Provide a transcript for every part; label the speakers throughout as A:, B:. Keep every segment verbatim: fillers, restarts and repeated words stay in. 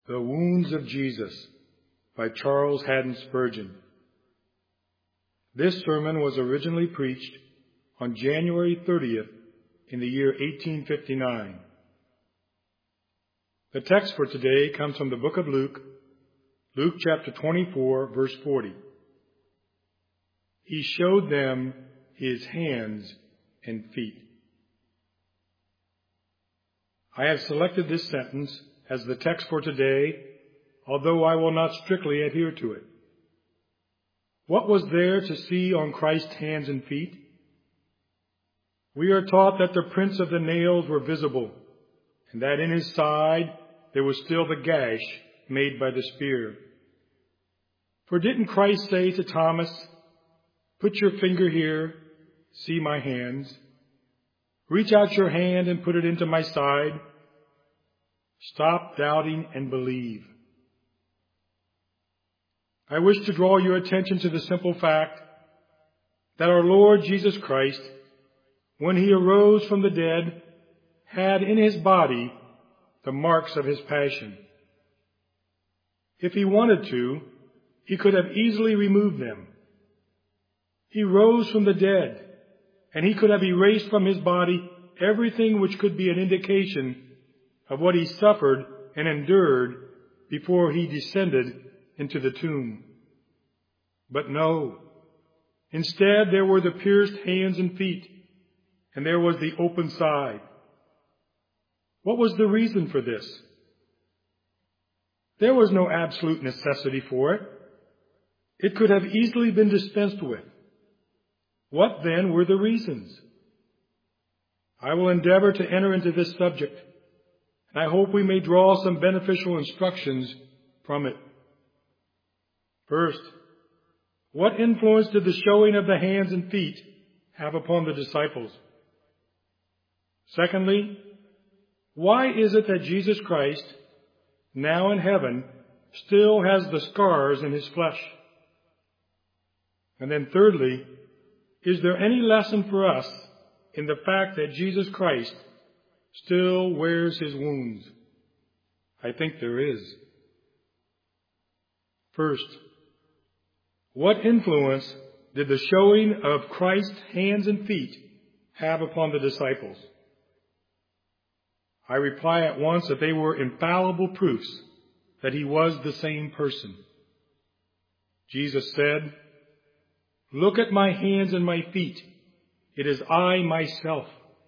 A: The Wounds of Jesus by Charles Haddon Spurgeon. This sermon was originally preached on January thirtieth in the year eighteen fifty-nine. The text for today comes from the book of Luke, Luke chapter twenty-four, verse forty. He showed them his hands and feet. I have selected this sentence as the text for today, although I will not strictly adhere to it. What was there to see on Christ's hands and feet? We are taught that the prints of the nails were visible, and that in his side there was still the gash made by the spear. For didn't Christ say to Thomas, "Put your finger here, see my hands. Reach out your hand and put it into my side. Stop doubting and believe." I wish to draw your attention to the simple fact that our Lord Jesus Christ, when he arose from the dead, had in his body the marks of his passion. If he wanted to, he could have easily removed them. He rose from the dead, and he could have erased from his body everything which could be an indication of what he suffered and endured before he descended into the tomb. But no. Instead, there were the pierced hands and feet, and there was the open side. What was the reason for this? There was no absolute necessity for it. It could have easily been dispensed with. What then were the reasons? I will endeavor to enter into this subject, and I hope we may draw some beneficial instructions from it. First, what influence did the showing of the hands and feet have upon the disciples? Secondly, why is it that Jesus Christ, now in heaven, still has the scars in his flesh? And then thirdly, is there any lesson for us in the fact that Jesus Christ still wears his wounds? I think there is. First, what influence did the showing of Christ's hands and feet have upon the disciples? I reply at once that they were infallible proofs that he was the same person. Jesus said, "Look at my hands and my feet. It is I myself."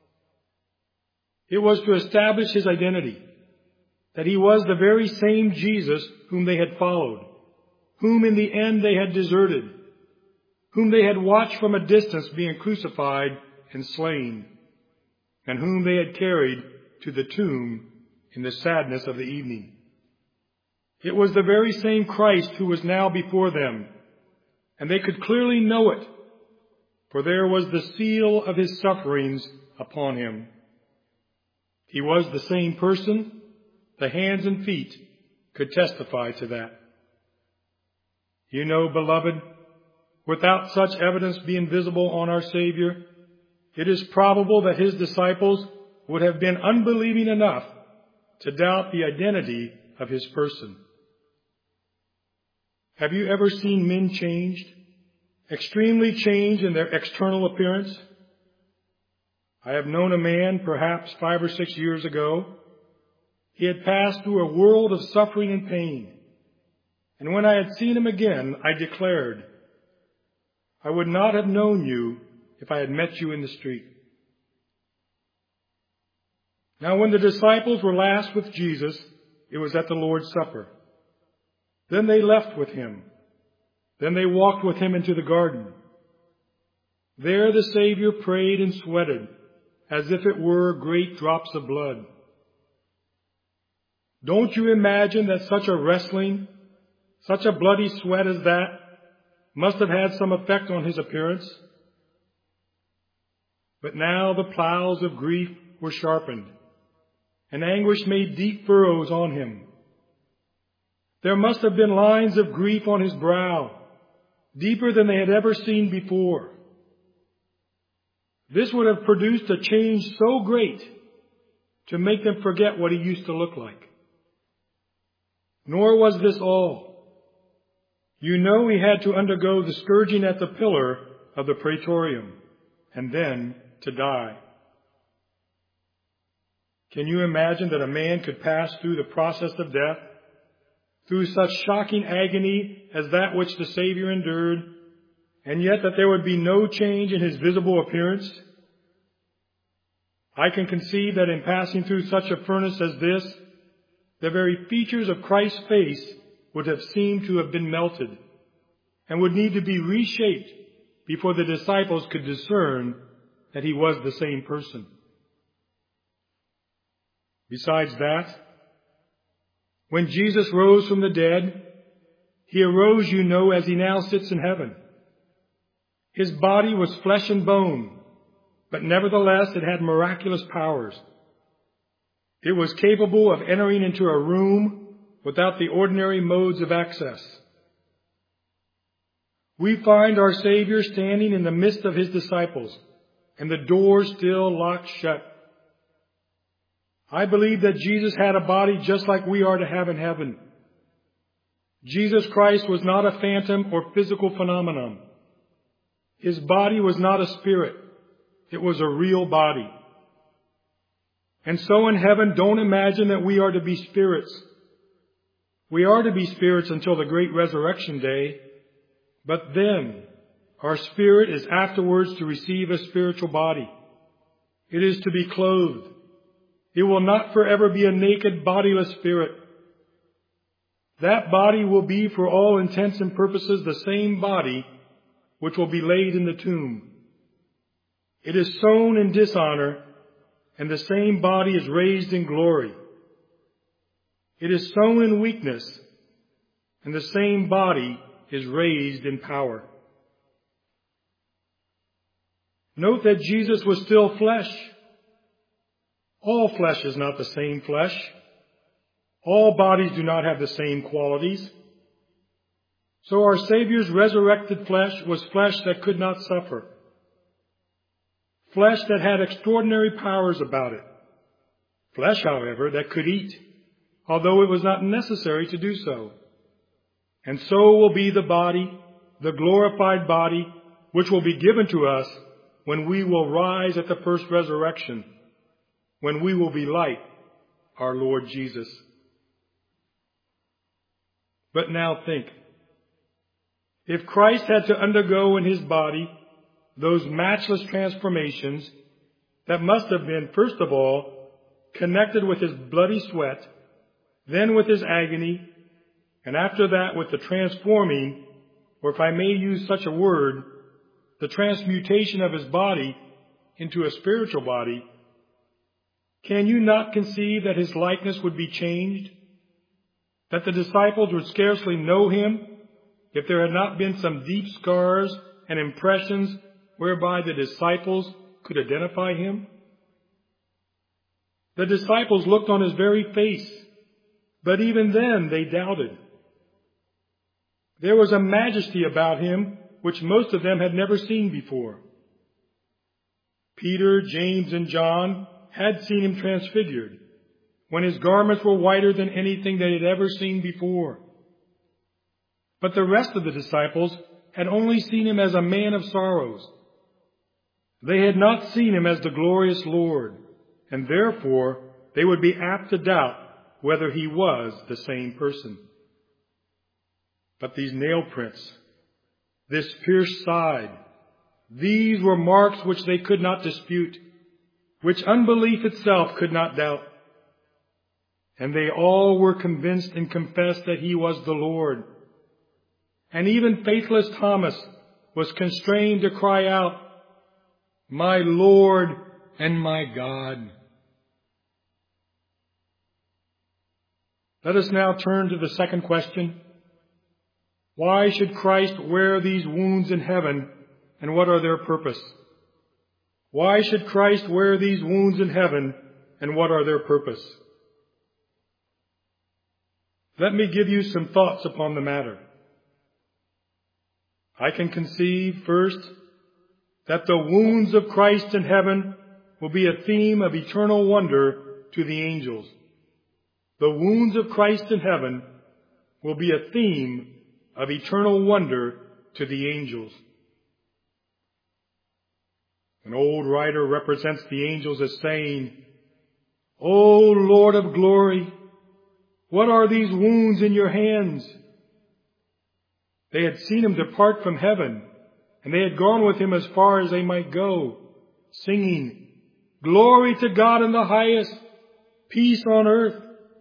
A: It was to establish his identity, that he was the very same Jesus whom they had followed, whom in the end they had deserted, whom they had watched from a distance being crucified and slain, and whom they had carried to the tomb in the sadness of the evening. It was the very same Christ who was now before them, and they could clearly know it, for there was the seal of his sufferings upon him. He was the same person. The hands and feet could testify to that. You know, beloved, without such evidence being visible on our Savior, it is probable that his disciples would have been unbelieving enough to doubt the identity of his person. Have you ever seen men changed, extremely changed in their external appearance? I have known a man, perhaps five or six years ago. He had passed through a world of suffering and pain. And when I had seen him again, I declared, "I would not have known you if I had met you in the street." Now, when the disciples were last with Jesus, it was at the Lord's Supper. Then they left with him. Then they walked with him into the garden. There the Savior prayed and sweated as if it were great drops of blood. Don't you imagine that such a wrestling, such a bloody sweat as that must have had some effect on his appearance? But now the plows of grief were sharpened, and anguish made deep furrows on him. There must have been lines of grief on his brow, deeper than they had ever seen before. This would have produced a change so great to make them forget what he used to look like. Nor was this all. You know he had to undergo the scourging at the pillar of the praetorium, and then to die. Can you imagine that a man could pass through the process of death, through such shocking agony as that which the Savior endured, and yet that there would be no change in his visible appearance? I can conceive that in passing through such a furnace as this, the very features of Christ's face would have seemed to have been melted and would need to be reshaped before the disciples could discern that he was the same person. Besides that, when Jesus rose from the dead, he arose, you know, as he now sits in heaven. His body was flesh and bone, but nevertheless it had miraculous powers. It was capable of entering into a room without the ordinary modes of access. We find our Savior standing in the midst of his disciples, and the door still locked shut. I believe that Jesus had a body just like we are to have in heaven. Jesus Christ was not a phantom or physical phenomenon. His body was not a spirit. It was a real body. And so in heaven, don't imagine that we are to be spirits. We are to be spirits until the great resurrection day, but then our spirit is afterwards to receive a spiritual body. It is to be clothed. It will not forever be a naked, bodiless spirit. That body will be, for all intents and purposes, the same body which will be laid in the tomb. It is sown in dishonor, and the same body is raised in glory. It is sown in weakness, and the same body is raised in power. Note that Jesus was still flesh. All flesh is not the same flesh. All bodies do not have the same qualities. So our Savior's resurrected flesh was flesh that could not suffer. Flesh that had extraordinary powers about it. Flesh, however, that could eat, although it was not necessary to do so. And so will be the body, the glorified body, which will be given to us when we will rise at the first resurrection, when we will be like our Lord Jesus. But now think, if Christ had to undergo in his body those matchless transformations that must have been, first of all, connected with his bloody sweat, then with his agony, and after that with the transforming, or if I may use such a word, the transmutation of his body into a spiritual body, can you not conceive that his likeness would be changed? That the disciples would scarcely know him if there had not been some deep scars and impressions whereby the disciples could identify him? The disciples looked on his very face, but even then they doubted. There was a majesty about him which most of them had never seen before. Peter, James, and John had seen him transfigured, when his garments were whiter than anything they had ever seen before. But the rest of the disciples had only seen him as a man of sorrows. They had not seen him as the glorious Lord, and therefore they would be apt to doubt whether he was the same person. But these nail prints, this pierced side, these were marks which they could not dispute, which unbelief itself could not doubt. And they all were convinced and confessed that he was the Lord. And even faithless Thomas was constrained to cry out, "My Lord and my God." Let us now turn to the second question. Why should Christ wear these wounds in heaven, and what are their purpose? Why should Christ wear these wounds in heaven, and what are their purpose? Let me give you some thoughts upon the matter. I can conceive, first, that the wounds of Christ in heaven will be a theme of eternal wonder to the angels. The wounds of Christ in heaven will be a theme of eternal wonder to the angels. An old writer represents the angels as saying, "O Lord of glory, what are these wounds in your hands?" They had seen him depart from heaven, and they had gone with him as far as they might go, singing, "Glory to God in the highest, peace on earth."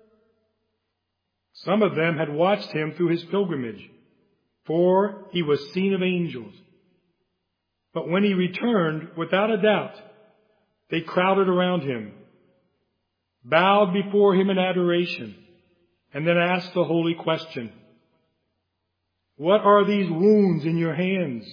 A: Some of them had watched him through his pilgrimage, for he was seen of angels. But when he returned, without a doubt, they crowded around him, bowed before him in adoration, and then asked the holy question, "What are these wounds in your hands?"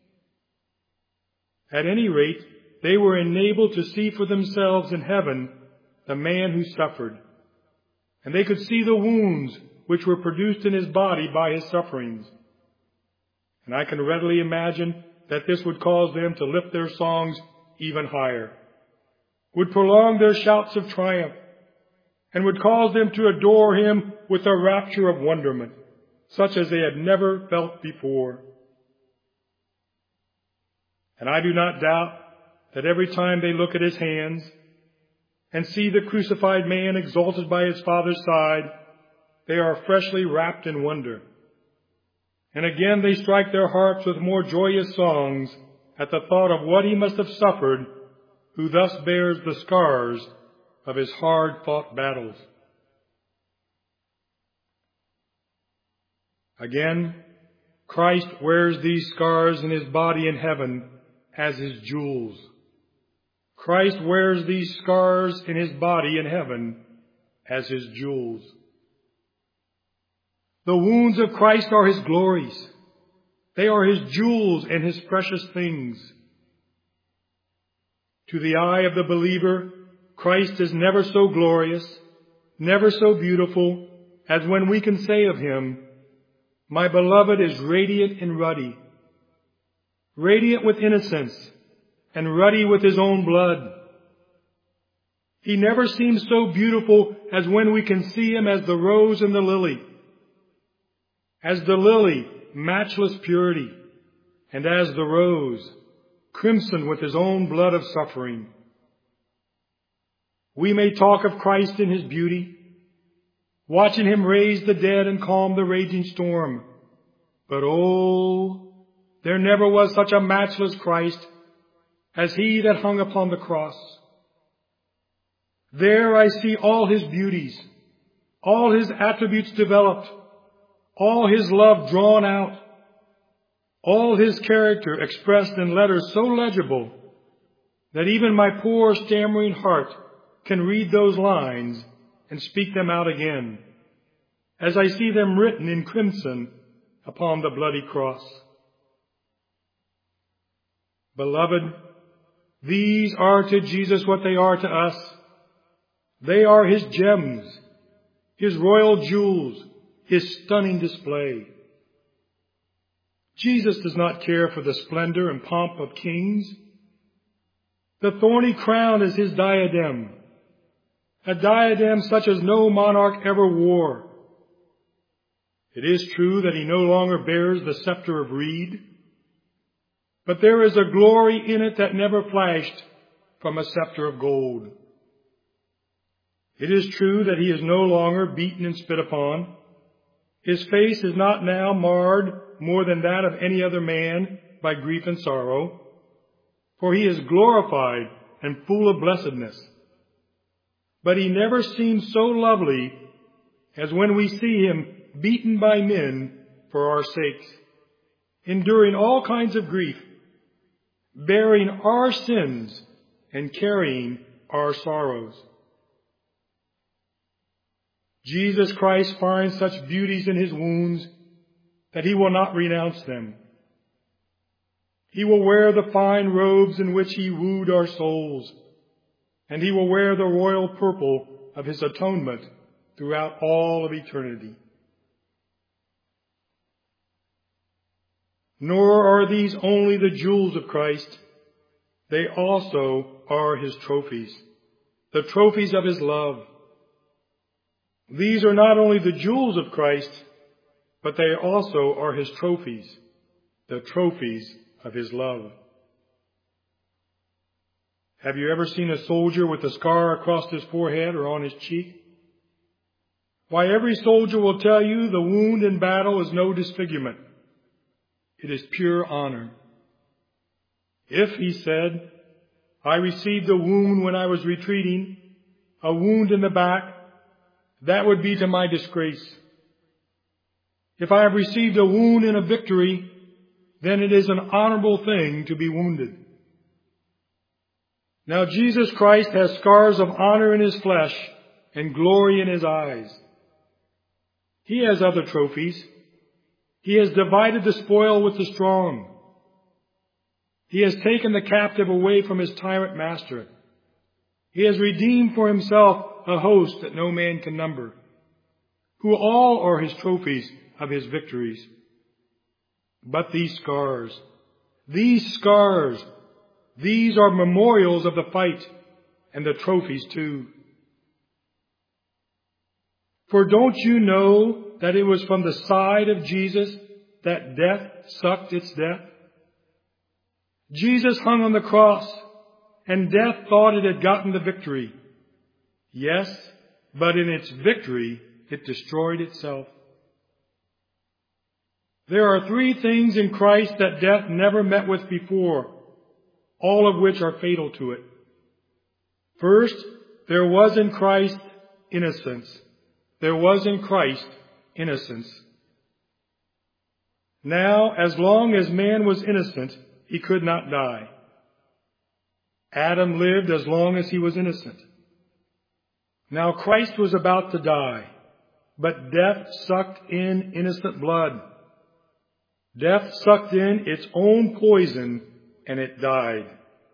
A: At any rate, they were enabled to see for themselves in heaven the man who suffered, and they could see the wounds which were produced in his body by his sufferings. And I can readily imagine that this would cause them to lift their songs even higher, would prolong their shouts of triumph, and would cause them to adore him with a rapture of wonderment, such as they had never felt before. And I do not doubt that every time they look at his hands and see the crucified man exalted by his Father's side, they are freshly wrapped in wonder. And again they strike their hearts with more joyous songs at the thought of what he must have suffered who thus bears the scars of his hard-fought battles. Again, Christ wears these scars in his body in heaven as his jewels. Christ wears these scars in his body in heaven as his jewels. The wounds of Christ are his glories. They are his jewels and his precious things. To the eye of the believer, Christ is never so glorious, never so beautiful as when we can say of him, "My beloved is radiant and ruddy," radiant with innocence and ruddy with his own blood. He never seems so beautiful as when we can see him as the rose and the lily. As the lily, matchless purity, and as the rose, crimson with his own blood of suffering. We may talk of Christ in his beauty, watching him raise the dead and calm the raging storm. But oh, there never was such a matchless Christ as he that hung upon the cross. There I see all his beauties, all his attributes developed, all his love drawn out, all his character expressed in letters so legible that even my poor stammering heart can read those lines and speak them out again, as I see them written in crimson upon the bloody cross. Beloved, these are to Jesus what they are to us. They are his gems, his royal jewels, his stunning display. Jesus does not care for the splendor and pomp of kings. The thorny crown is his diadem, a diadem such as no monarch ever wore. It is true that he no longer bears the scepter of reed, but there is a glory in it that never flashed from a scepter of gold. It is true that he is no longer beaten and spit upon. His face is not now marred more than that of any other man by grief and sorrow, for he is glorified and full of blessedness. But he never seems so lovely as when we see him beaten by men for our sakes, enduring all kinds of grief, bearing our sins and carrying our sorrows. Jesus Christ finds such beauties in his wounds that he will not renounce them. He will wear the fine robes in which he wooed our souls, and he will wear the royal purple of his atonement throughout all of eternity. Nor are these only the jewels of Christ. They also are his trophies, the trophies of his love. These are not only the jewels of Christ, but they also are his trophies, the trophies of his love. Have you ever seen a soldier with a scar across his forehead or on his cheek? Why, every soldier will tell you the wound in battle is no disfigurement. It is pure honor. If, he said, I received a wound when I was retreating, a wound in the back, that would be to my disgrace. If I have received a wound in a victory, then it is an honorable thing to be wounded. Now Jesus Christ has scars of honor in his flesh and glory in his eyes. He has other trophies. He has divided the spoil with the strong. He has taken the captive away from his tyrant master. He has redeemed for himself a host that no man can number, who all are his trophies of his victories. But these scars, these scars, these are memorials of the fight and the trophies too. For don't you know that it was from the side of Jesus that death sucked its death? Jesus hung on the cross, and death thought it had gotten the victory. Yes, but in its victory, it destroyed itself. There are three things in Christ that death never met with before, all of which are fatal to it. First, there was in Christ innocence. There was in Christ innocence. Now, as long as man was innocent, he could not die. Adam lived as long as he was innocent. Now Christ was about to die, but death sucked in innocent blood. Death sucked in its own poison, and it died.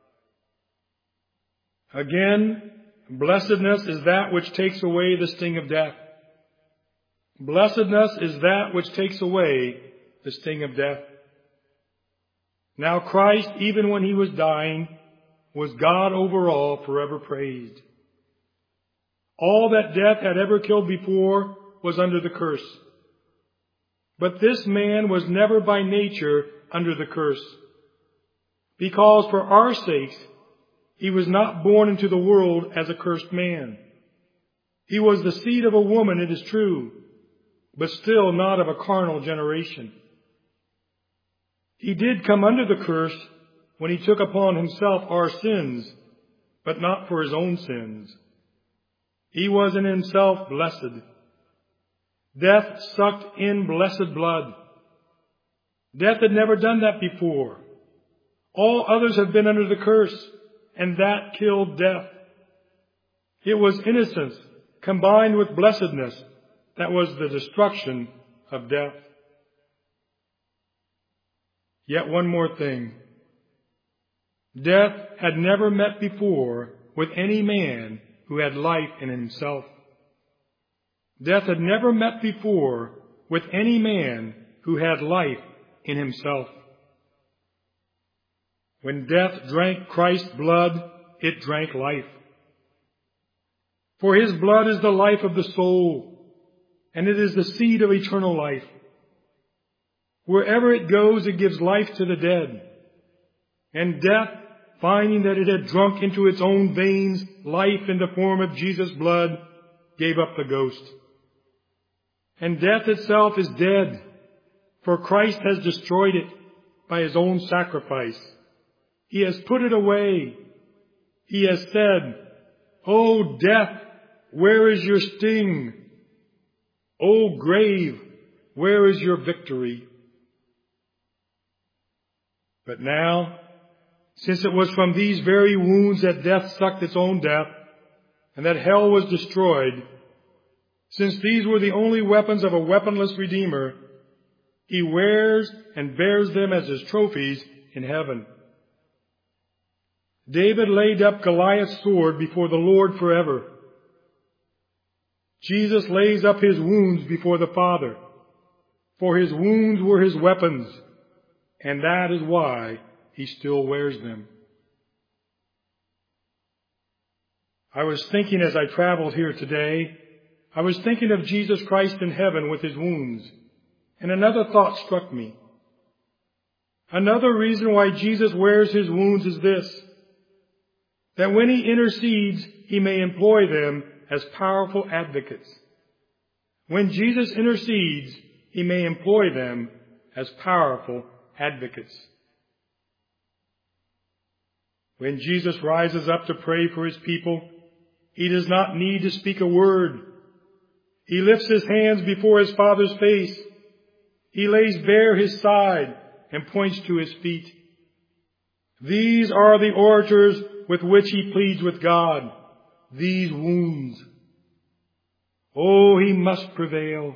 A: Again, blessedness is that which takes away the sting of death. Blessedness is that which takes away the sting of death. Now Christ, even when he was dying, was God over all, forever praised. All that death had ever killed before was under the curse. But this man was never by nature under the curse, because for our sakes he was not born into the world as a cursed man. He was the seed of a woman, it is true, but still not of a carnal generation. He did come under the curse when he took upon himself our sins, but not for his own sins. He was in himself blessed. Death sucked in blessed blood. Death had never done that before. All others have been under the curse, and that killed death. It was innocence combined with blessedness that was the destruction of death. Yet one more thing. Death had never met before with any man who had life in himself. Death had never met before with any man who had life in himself. When death drank Christ's blood, it drank life. For his blood is the life of the soul, and it is the seed of eternal life. Wherever it goes, it gives life to the dead. And death, finding that it had drunk into its own veins life in the form of Jesus' blood, gave up the ghost. And death itself is dead, for Christ has destroyed it by his own sacrifice. He has put it away. He has said, "O death, where is your sting? O grave, where is your victory?" But now, since it was from these very wounds that death sucked its own death, and that hell was destroyed, since these were the only weapons of a weaponless Redeemer, he wears and bears them as his trophies in heaven. David laid up Goliath's sword before the Lord forever. Jesus lays up his wounds before the Father, for his wounds were his weapons, and that is why he still wears them. I was thinking as I traveled here today, I was thinking of Jesus Christ in heaven with his wounds, And another thought struck me. Another reason why Jesus wears his wounds is this, that when he intercedes, he may employ them as powerful advocates. When Jesus intercedes, he may employ them as powerful advocates. When Jesus rises up to pray for his people, he does not need to speak a word. He lifts his hands before his Father's face. He lays bare his side and points to his feet. These are the orators with which he pleads with God, these wounds. Oh, he must prevail.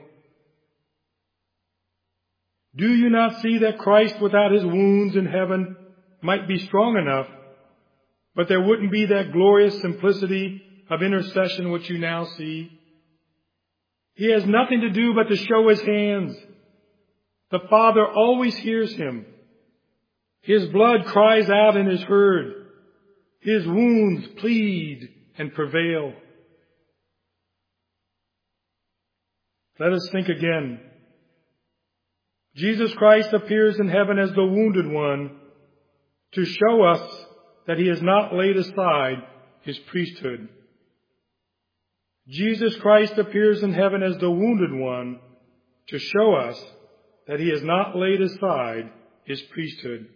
A: Do you not see that Christ without his wounds in heaven might be strong enough, but there wouldn't be that glorious simplicity of intercession which you now see? He has nothing to do but to show his hands. The Father always hears him. His blood cries out and is heard. His wounds plead and prevail. Let us think again. Jesus Christ appears in heaven as the wounded one to show us that he has not laid aside his priesthood. Jesus Christ appears in heaven as the wounded one to show us that he has not laid aside his priesthood.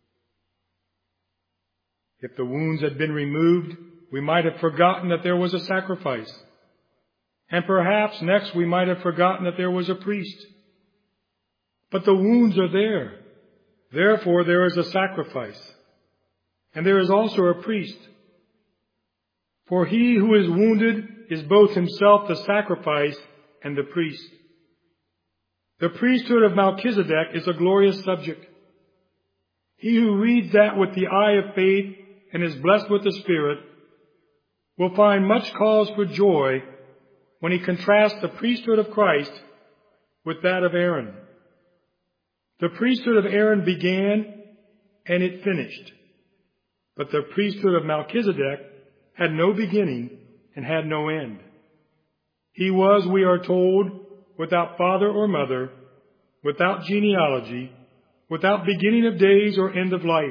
A: If the wounds had been removed, we might have forgotten that there was a sacrifice. And perhaps next we might have forgotten that there was a priest. But the wounds are there. Therefore there is a sacrifice. And there is also a priest. For he who is wounded is both himself the sacrifice and the priest. The priesthood of Melchizedek is a glorious subject. He who reads that with the eye of faith and is blessed with the Spirit will find much cause for joy when he contrasts the priesthood of Christ with that of Aaron. The priesthood of Aaron began and it finished, but the priesthood of Melchizedek had no beginning and had no end. He was, we are told, without father or mother, without genealogy, without beginning of days or end of life.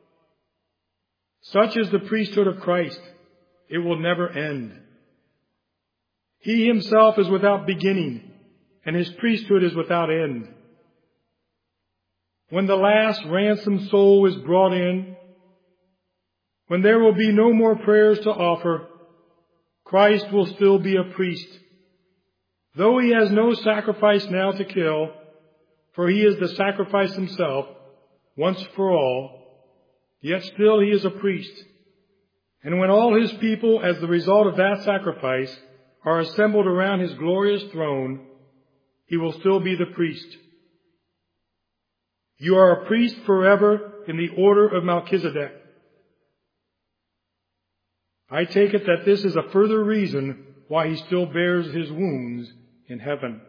A: Such is the priesthood of Christ. It will never end. He himself is without beginning, and his priesthood is without end. When the last ransomed soul is brought in, when there will be no more prayers to offer, Christ will still be a priest. Though he has no sacrifice now to kill, for he is the sacrifice himself, once for all, yet still he is a priest. And when all his people, as the result of that sacrifice, are assembled around his glorious throne, he will still be the priest. You are a priest forever in the order of Melchizedek. I take it that this is a further reason why he still bears his wounds in heaven.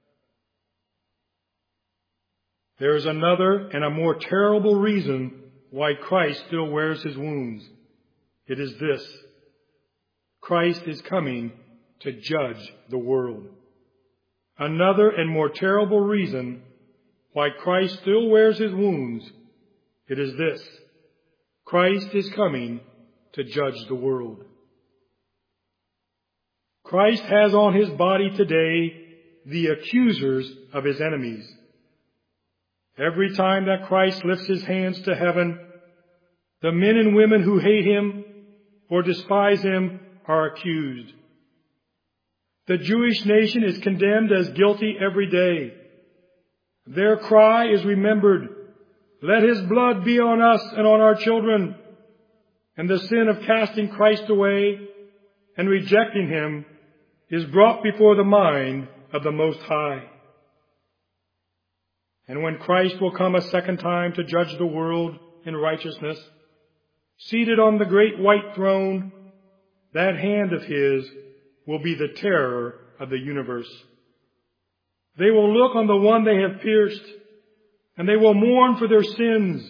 A: There is another and a more terrible reason why Christ still wears his wounds. It is this: Christ is coming to judge the world. Another and more terrible reason why Christ still wears his wounds. It is this: Christ is coming to judge the world. Christ has on his body today the accusers of his enemies. Every time that Christ lifts his hands to heaven, the men and women who hate him or despise him are accused. The Jewish nation is condemned as guilty every day. Their cry is remembered: let his blood be on us and on our children. And the sin of casting Christ away and rejecting him is brought before the mind of the Most High. And when Christ will come a second time to judge the world in righteousness, seated on the great white throne, that hand of his will be the terror of the universe. They will look on the one they have pierced, and they will mourn for their sins.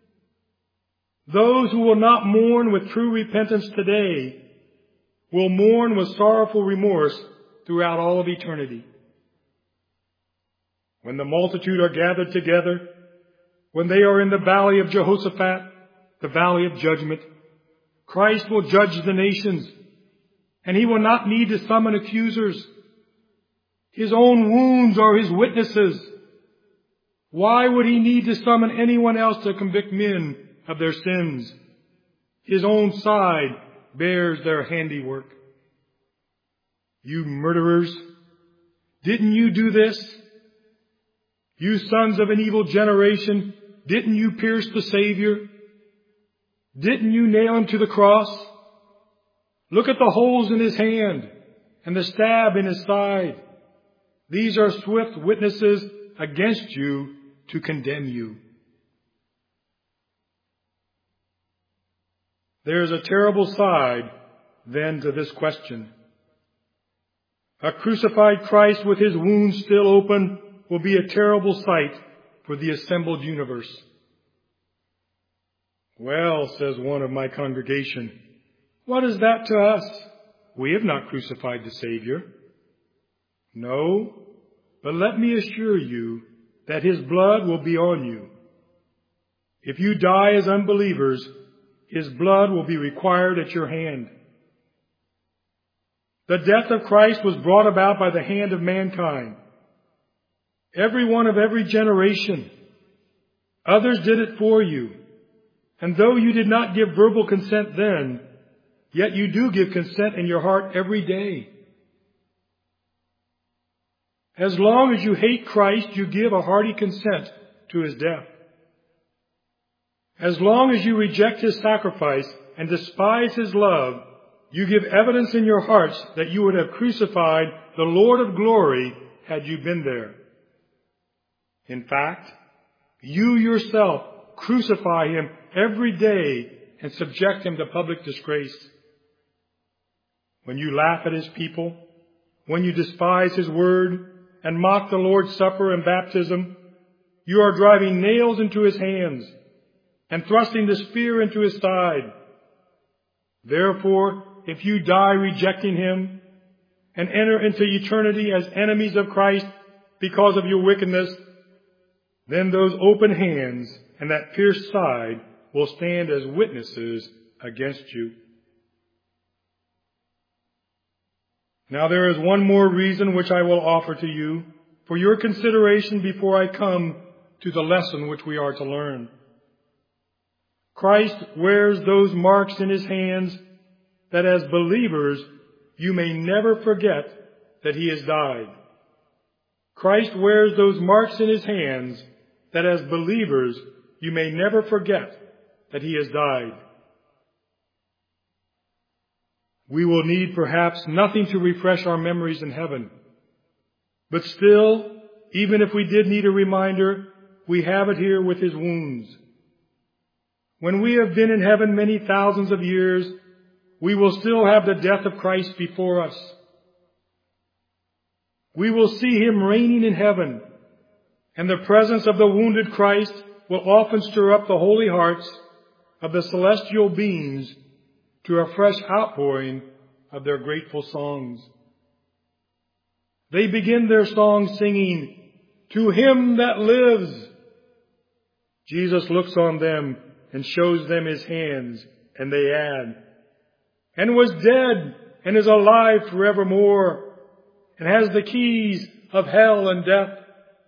A: Those who will not mourn with true repentance today will mourn with sorrowful remorse throughout all of eternity. when the multitude are gathered together, when they are in the valley of Jehoshaphat, the valley of judgment, Christ will judge the nations, and he will not need to summon accusers. His own wounds are his witnesses. Why would he need to summon anyone else to convict men of their sins? His own side bears their handiwork. You murderers, didn't you do this? You sons of an evil generation, didn't you pierce the Savior? Didn't you nail him to the cross? Look at the holes in his hand and the stab in his side. These are swift witnesses against you to condemn you. There is a terrible side, then, to this question. A crucified Christ with his wounds still open will be a terrible sight for the assembled universe. Well, says one of my congregation, what is that to us? We have not crucified the Savior. No, but let me assure you that his blood will be on you. If you die as unbelievers, his blood will be required at your hand. The death of Christ was brought about by the hand of mankind. Everyone of every generation. Others did it for you. And though you did not give verbal consent then, yet you do give consent in your heart every day. As long as you hate Christ, you give a hearty consent to his death. As long as you reject his sacrifice and despise his love, you give evidence in your hearts that you would have crucified the Lord of glory had you been there. In fact, you yourself crucify him every day and subject him to public disgrace. When you laugh at his people, when you despise his word and mock the Lord's Supper and baptism, you are driving nails into his hands and thrusting the spear into his side. Therefore, if you die rejecting him and enter into eternity as enemies of Christ because of your wickedness, then those open hands and that pierced side will stand as witnesses against you. Now there is one more reason which I will offer to you for your consideration before I come to the lesson which we are to learn. Christ wears those marks in his hands that as believers you may never forget that he has died. Christ wears those marks in his hands that as believers you may never forget that he has died. We will need perhaps nothing to refresh our memories in heaven. But still, even if we did need a reminder, we have it here with his wounds. When we have been in heaven many thousands of years, we will still have the death of Christ before us. We will see him reigning in heaven, and the presence of the wounded Christ will often stir up the holy hearts of the celestial beings to a fresh outpouring of their grateful songs. They begin their song singing, "To him that lives." Jesus looks on them and shows them his hands, and they add, "And was dead and is alive forevermore, and has the keys of hell and death."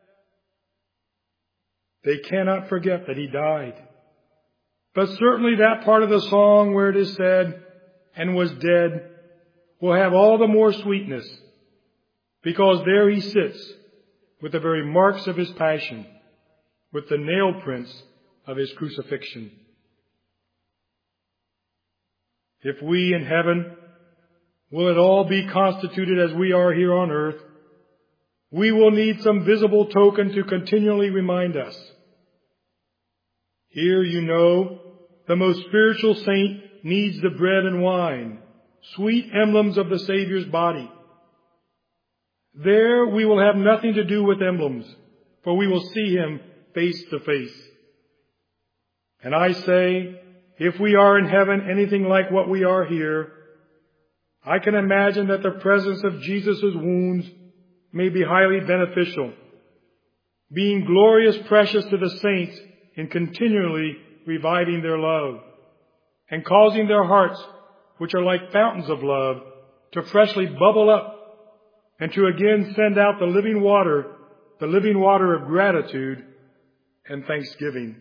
A: They cannot forget that he died. But certainly that part of the song where it is said, "and was dead," will have all the more sweetness, because there he sits with the very marks of his passion, with the nail prints of his crucifixion. If we in heaven will it all be constituted as we are here on earth, we will need some visible token to continually remind us. Here, you know, the most spiritual saint needs the bread and wine, sweet emblems of the Savior's body. There we will have nothing to do with emblems, for we will see him face to face. And I say, if we are in heaven anything like what we are here, I can imagine that the presence of Jesus' wounds may be highly beneficial. being glorious precious to the saints in continually reviving their love, and causing their hearts, which are like fountains of love, to freshly bubble up, and to again send out the living water, the living water of gratitude and thanksgiving.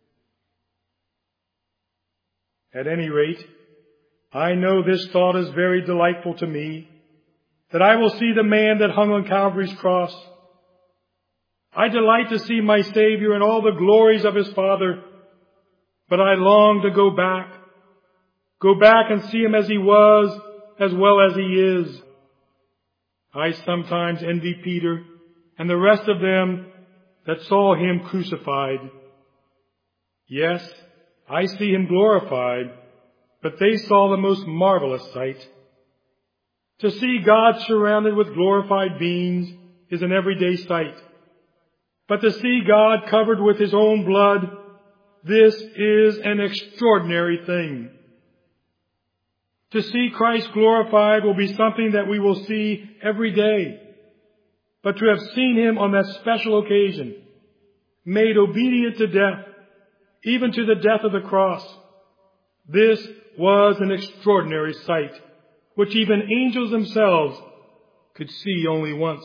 A: At any rate, I know this thought is very delightful to me, that I will see the man that hung on Calvary's cross. I delight to see my Savior in all the glories of his Father, but I long to go back, go back and see him as he was, as well as he is. I sometimes envy Peter and the rest of them that saw him crucified. Yes, I see him glorified, but they saw the most marvelous sight. To see God surrounded with glorified beings is an everyday sight. But to see God covered with his own blood, this is an extraordinary thing. To see Christ glorified will be something that we will see every day. But to have seen him on that special occasion, made obedient to death, even to the death of the cross, this was an extraordinary sight, which even angels themselves could see only once.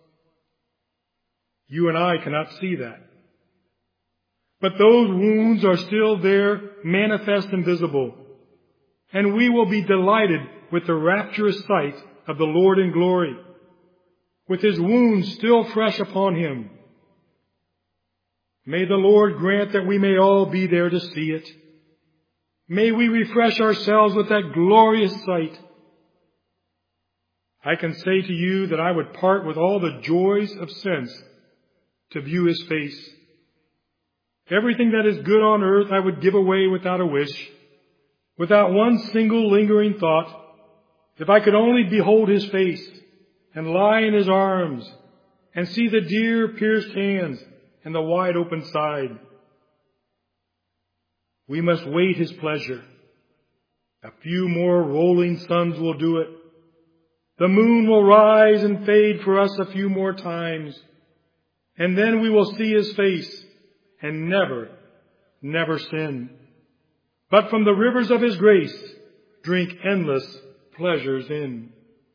A: You and I cannot see that. But those wounds are still there, manifest and visible. And we will be delighted with the rapturous sight of the Lord in glory, with his wounds still fresh upon him. May the Lord grant that we may all be there to see it. May we refresh ourselves with that glorious sight. I can say to you that I would part with all the joys of sense to view his face. Everything that is good on earth I would give away without a wish, without one single lingering thought, if I could only behold his face and lie in his arms and see the dear pierced hands and the wide open side. We must wait his pleasure. A few more rolling suns will do it. The moon will rise and fade for us a few more times, and then we will see his face and never, never sin. But from the rivers of his grace, drink endless pleasures in.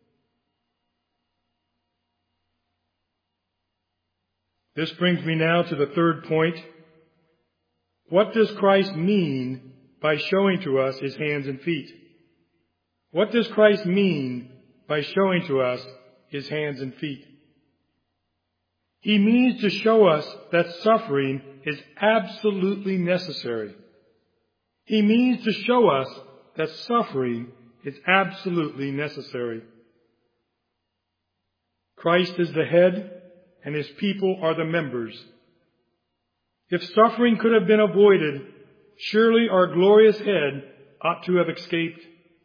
A: This brings me now to the third point. What does Christ mean by showing to us his hands and feet? What does Christ mean by showing to us his hands and feet? He means to show us that suffering is absolutely necessary. He means to show us that suffering is absolutely necessary. Christ is the head, and his people are the members. If suffering could have been avoided, surely our glorious head ought to have escaped.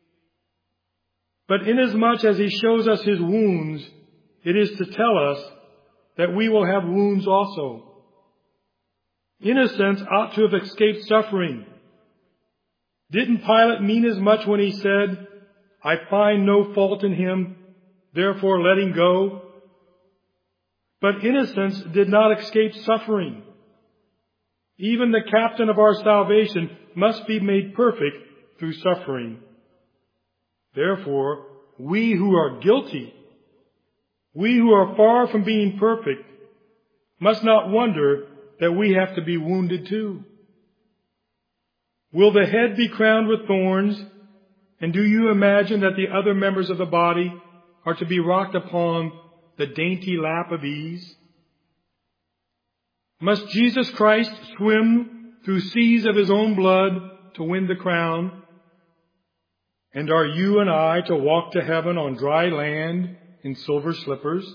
A: But inasmuch as he shows us his wounds, it is to tell us that we will have wounds also. Innocence ought to have escaped suffering. Didn't Pilate mean as much when he said, I find no fault in him, therefore let him go? But innocence did not escape suffering. Even the captain of our salvation must be made perfect through suffering. Therefore, we who are guilty, we who are far from being perfect, must not wonder that we have to be wounded too. Will the head be crowned with thorns? And do you imagine that the other members of the body are to be rocked upon the dainty lap of ease? Must Jesus Christ swim through seas of his own blood to win the crown? And are you and I to walk to heaven on dry land in silver slippers?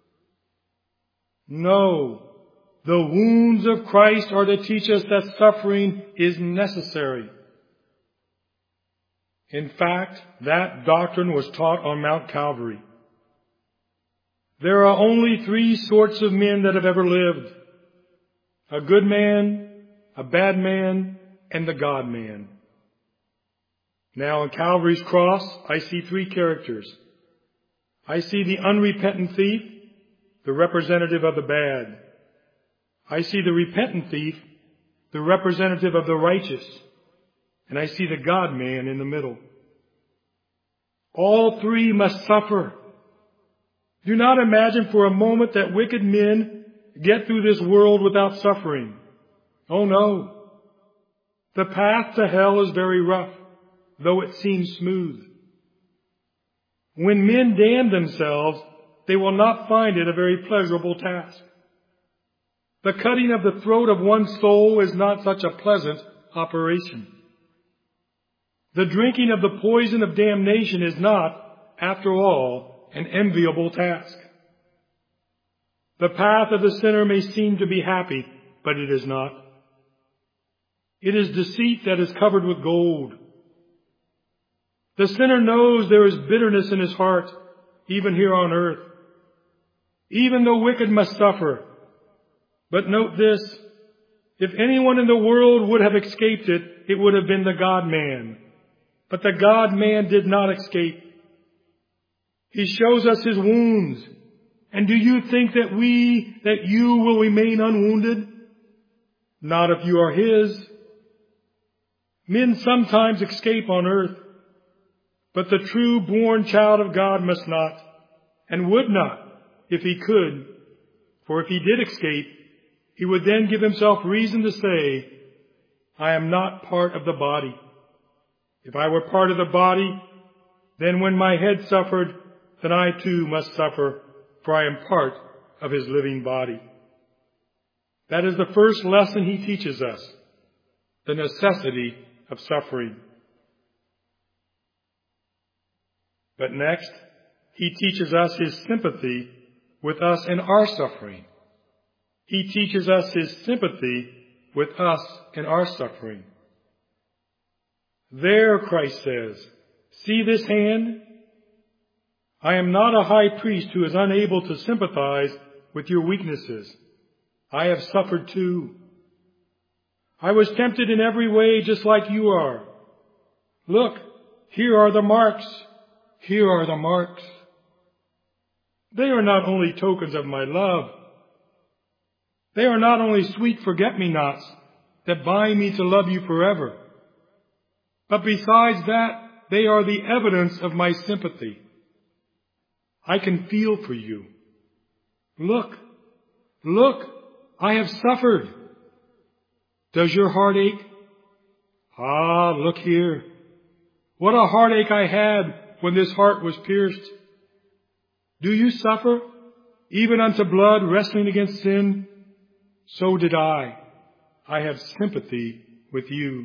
A: No. The wounds of Christ are to teach us that suffering is necessary. In fact, that doctrine was taught on Mount Calvary. There are only three sorts of men that have ever lived: a good man, a bad man, and the God man. Now on Calvary's cross, I see three characters. I see the unrepentant thief, the representative of the bad. I see the repentant thief, the representative of the righteous, and I see the God-man in the middle. All three must suffer. Do not imagine for a moment that wicked men get through this world without suffering. Oh no. The path to hell is very rough, though it seems smooth. When men damn themselves, they will not find it a very pleasurable task. The cutting of the throat of one's soul is not such a pleasant operation. The drinking of the poison of damnation is not, after all, an enviable task. The path of the sinner may seem to be happy, but it is not. It is deceit that is covered with gold. The sinner knows there is bitterness in his heart, even here on earth. Even the wicked must suffer. But note this, if anyone in the world would have escaped it, it would have been the God-man. But the God-man did not escape. He shows us his wounds. And do you think that we, that you will remain unwounded? Not if you are his. Men sometimes escape on earth, but the true born child of God must not, and would not, if he could. For if he did escape, he would then give himself reason to say, I am not part of the body. If I were part of the body, then when my head suffered, then I too must suffer, for I am part of his living body. That is the first lesson he teaches us, the necessity of suffering. But next, he teaches us his sympathy with us in our suffering. He teaches us his sympathy with us in our suffering. There, Christ says, see this hand? I am not a high priest who is unable to sympathize with your weaknesses. I have suffered too. I was tempted in every way just like you are. Look, here are the marks. Here are the marks. They are not only tokens of my love. They are not only sweet forget-me-nots that bind me to love you forever. But besides that, they are the evidence of my sympathy. I can feel for you. Look, look, I have suffered. Does your heart ache? Ah, look here. What a heartache I had when this heart was pierced. Do you suffer, even unto blood, wrestling against sin? So did I. I have sympathy with you.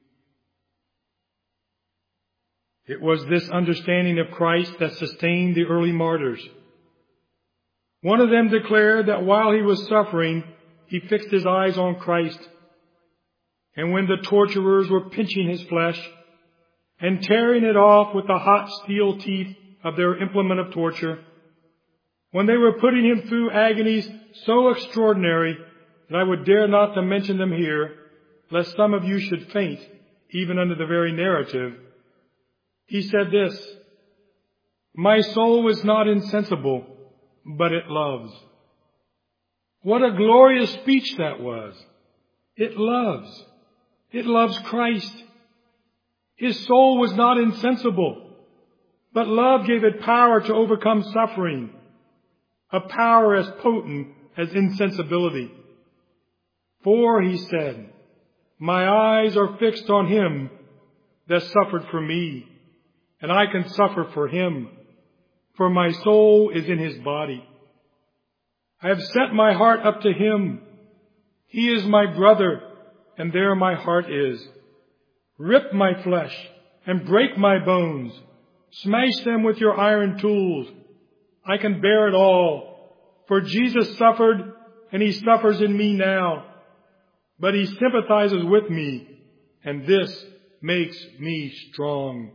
A: It was this understanding of Christ that sustained the early martyrs. One of them declared that while he was suffering, he fixed his eyes on Christ. And when the torturers were pinching his flesh and tearing it off with the hot steel teeth of their implement of torture, when they were putting him through agonies so extraordinary that I would dare not to mention them here, lest some of you should faint, even under the very narrative, he said this, my soul is not insensible, but it loves. What a glorious speech that was. It loves. It loves Christ. His soul was not insensible, but love gave it power to overcome suffering, a power as potent as insensibility. For, he said, my eyes are fixed on him that suffered for me, and I can suffer for him, for my soul is in his body. I have set my heart up to him. He is my brother, and there my heart is. Rip my flesh and break my bones. Smash them with your iron tools. I can bear it all, for Jesus suffered, and he suffers in me now. But he sympathizes with me, and this makes me strong.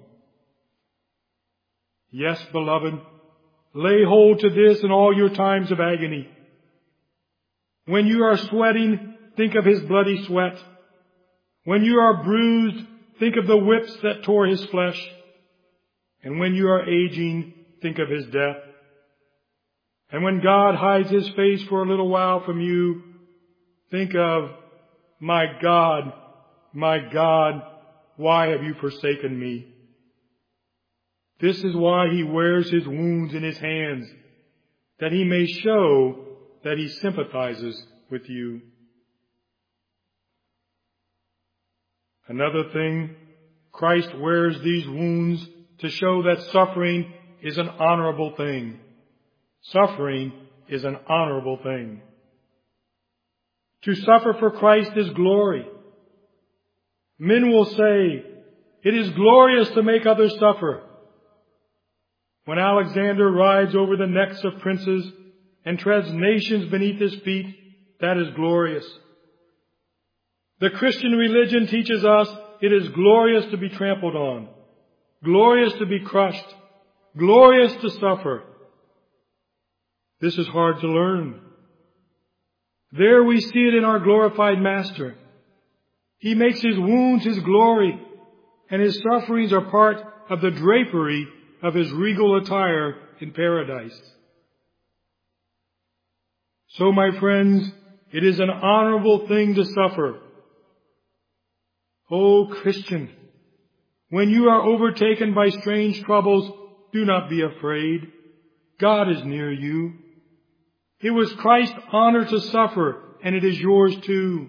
A: Yes, beloved, lay hold to this in all your times of agony. When you are sweating, think of his bloody sweat. When you are bruised, think of the whips that tore his flesh. And when you are aging, think of his death. And when God hides his face for a little while from you, think of, my God, my God, why have you forsaken me? This is why he wears his wounds in his hands, that he may show that he sympathizes with you. Another thing, Christ wears these wounds to show that suffering is an honorable thing. Suffering is an honorable thing. To suffer for Christ is glory. Men will say, it is glorious to make others suffer. When Alexander rides over the necks of princes and treads nations beneath his feet, that is glorious. The Christian religion teaches us it is glorious to be trampled on, glorious to be crushed, glorious to suffer. This is hard to learn. There we see it in our glorified Master. He makes his wounds his glory, and his sufferings are part of the drapery of his regal attire in paradise. So, my friends, it is an honorable thing to suffer. O Christian, when you are overtaken by strange troubles, do not be afraid. God is near you. It was Christ's honor to suffer, and it is yours too.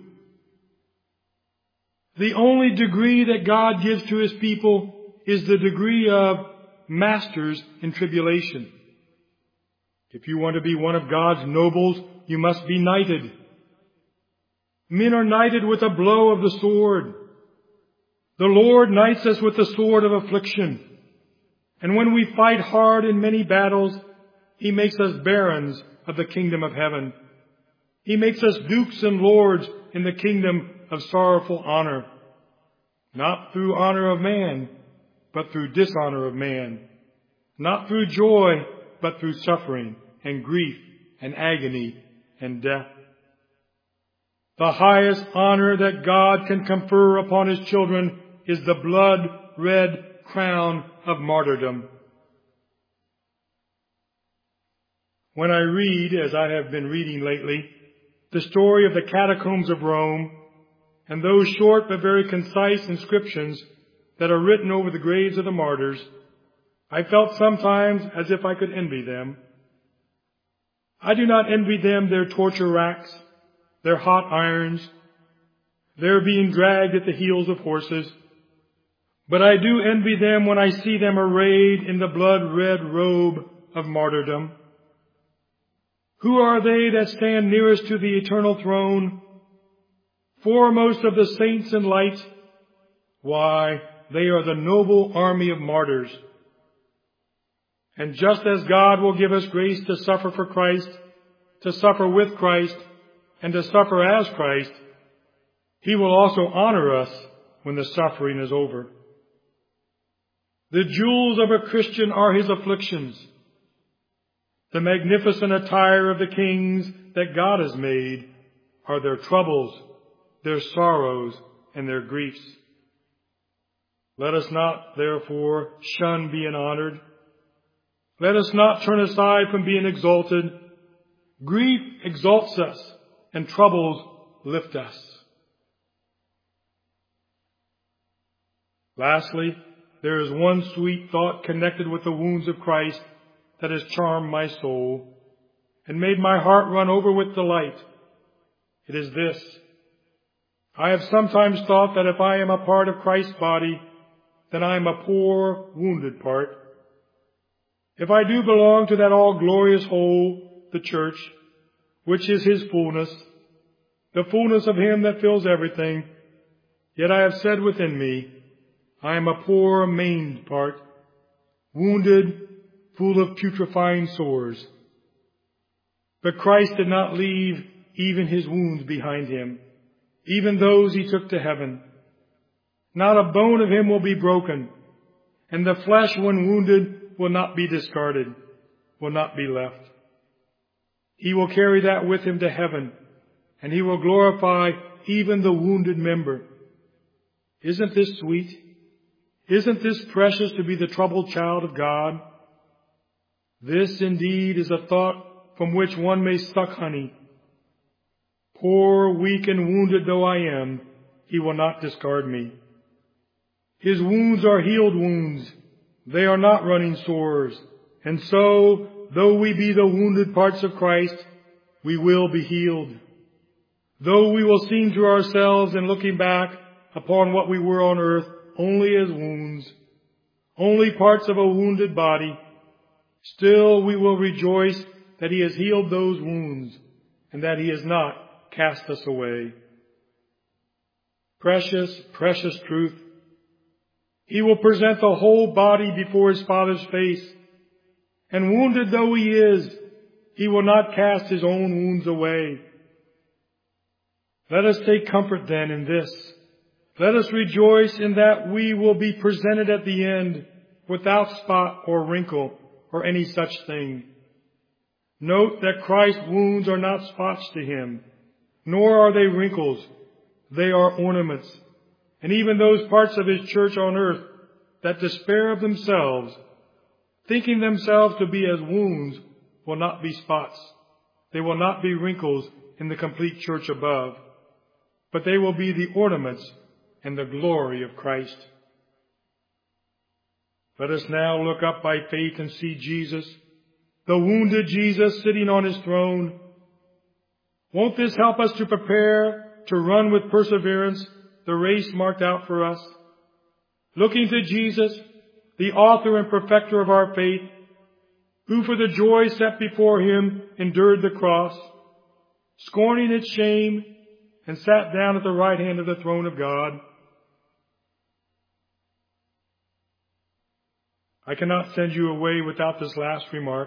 A: The only degree that God gives to his people is the degree of masters in tribulation. If you want to be one of God's nobles, you must be knighted. Men are knighted with a blow of the sword. The Lord knights us with the sword of affliction. And when we fight hard in many battles, he makes us barons of the kingdom of heaven. He makes us dukes and lords in the kingdom of sorrowful honor. Not through honor of man, but through dishonor of man. Not through joy, but through suffering and grief and agony and death. The highest honor that God can confer upon his children is the blood-red crown of martyrdom. When I read, as I have been reading lately, the story of the catacombs of Rome and those short but very concise inscriptions that are written over the graves of the martyrs, I felt sometimes as if I could envy them. I do not envy them their torture racks, their hot irons, their being dragged at the heels of horses, but I do envy them when I see them arrayed in the blood-red robe of martyrdom. Who are they that stand nearest to the eternal throne? Foremost of the saints in light? Why, they are the noble army of martyrs. And just as God will give us grace to suffer for Christ, to suffer with Christ, and to suffer as Christ, he will also honor us when the suffering is over. The jewels of a Christian are his afflictions. The magnificent attire of the kings that God has made are their troubles, their sorrows, and their griefs. Let us not, therefore, shun being honored. Let us not turn aside from being exalted. Grief exalts us, and troubles lift us. Lastly, there is one sweet thought connected with the wounds of Christ that has charmed my soul and made my heart run over with delight. It is this. I have sometimes thought that if I am a part of Christ's body, then I am a poor, wounded part. If I do belong to that all-glorious whole, the church, which is his fullness, the fullness of him that fills everything, yet I have said within me, I am a poor, maimed part, wounded, full of putrefying sores. But Christ did not leave even his wounds behind him, even those he took to heaven. Not a bone of him will be broken, and the flesh, when wounded, will not be discarded, will not be left. He will carry that with him to heaven, and he will glorify even the wounded member. Isn't this sweet? Isn't this precious to be the troubled child of God? This indeed is a thought from which one may suck honey. Poor, weak, and wounded though I am, he will not discard me. His wounds are healed wounds. They are not running sores. And so, though we be the wounded parts of Christ, we will be healed. Though we will seem to ourselves in looking back upon what we were on earth only as wounds, only parts of a wounded body, still we will rejoice that he has healed those wounds and that he has not cast us away. Precious, precious truth. He will present the whole body before his Father's face. And wounded though he is, he will not cast his own wounds away. Let us take comfort then in this. Let us rejoice in that we will be presented at the end without spot or wrinkle or any such thing. Note that Christ's wounds are not spots to him, nor are they wrinkles. They are ornaments. And even those parts of his church on earth that despair of themselves, thinking themselves to be as wounds, will not be spots. They will not be wrinkles in the complete church above, but they will be the ornaments and the glory of Christ. Let us now look up by faith and see Jesus, the wounded Jesus sitting on his throne. Won't this help us to prepare to run with perseverance the race marked out for us? Looking to Jesus, the author and perfecter of our faith, who for the joy set before him endured the cross, scorning its shame, and sat down at the right hand of the throne of God. I cannot send you away without this last remark.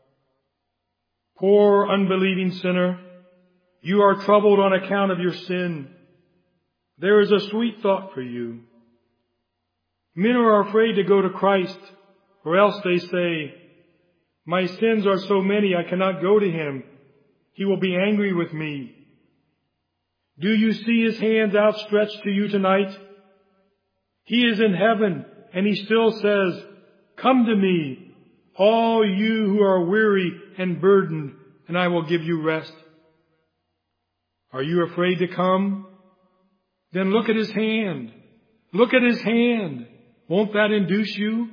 A: Poor unbelieving sinner, you are troubled on account of your sin. There is a sweet thought for you. Men are afraid to go to Christ, or else they say, my sins are so many I cannot go to him. He will be angry with me. Do you see his hands outstretched to you tonight? He is in heaven, and he still says, come to me, all you who are weary and burdened, and I will give you rest. Are you afraid to come? Then look at his hand. Look at his hand. Won't that induce you?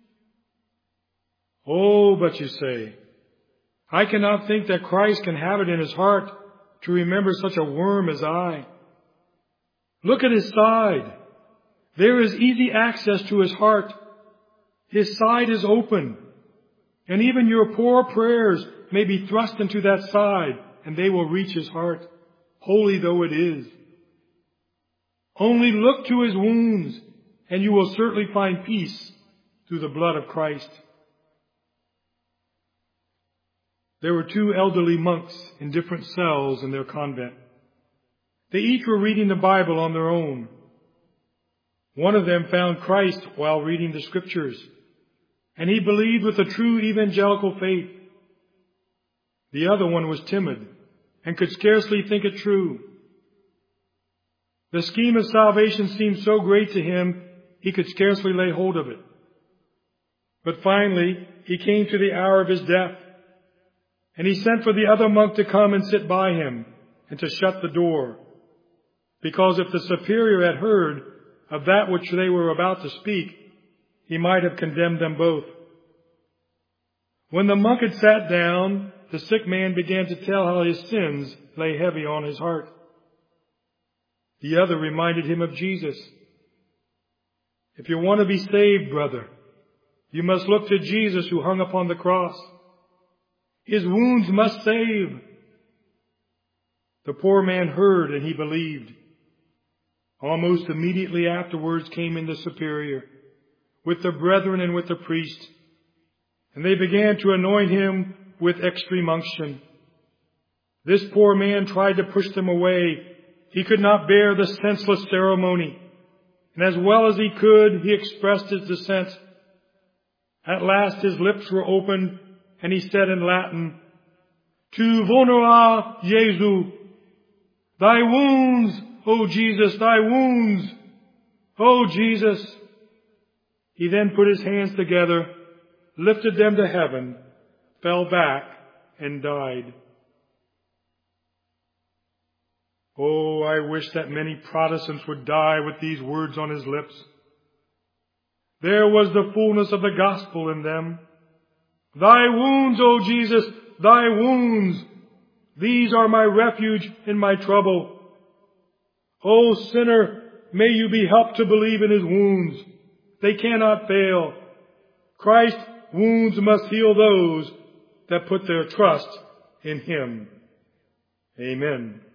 A: Oh, but you say, I cannot think that Christ can have it in his heart to remember such a worm as I. Look at his side. There is easy access to his heart. His side is open, and even your poor prayers may be thrust into that side, and they will reach his heart, holy though it is. Only look to his wounds, and you will certainly find peace through the blood of Christ. There were two elderly monks in different cells in their convent. They each were reading the Bible on their own. One of them found Christ while reading the Scriptures, and he believed with a true evangelical faith. The other one was timid and could scarcely think it true. The scheme of salvation seemed so great to him, he could scarcely lay hold of it. But finally, he came to the hour of his death, and he sent for the other monk to come and sit by him and to shut the door, because if the superior had heard of that which they were about to speak, he might have condemned them both. When the monk had sat down, the sick man began to tell how his sins lay heavy on his heart. The other reminded him of Jesus. If you want to be saved, brother, you must look to Jesus who hung upon the cross. His wounds must save. The poor man heard and he believed. Almost immediately afterwards came in the superior, with the brethren and with the priest, and they began to anoint him with extreme unction. This poor man tried to push them away. He could not bear the senseless ceremony, and as well as he could, he expressed his dissent. At last his lips were opened, and he said in Latin, Tu vonera Jesu, thy wounds, O Jesus, thy wounds, O Jesus. He then put his hands together, lifted them to heaven, fell back, and died. Oh, I wish that many Protestants would die with these words on his lips. There was the fullness of the gospel in them. Thy wounds, O Jesus, thy wounds, these are my refuge in my trouble. O sinner, may you be helped to believe in his wounds. They cannot fail. Christ's wounds must heal those that put their trust in him. Amen.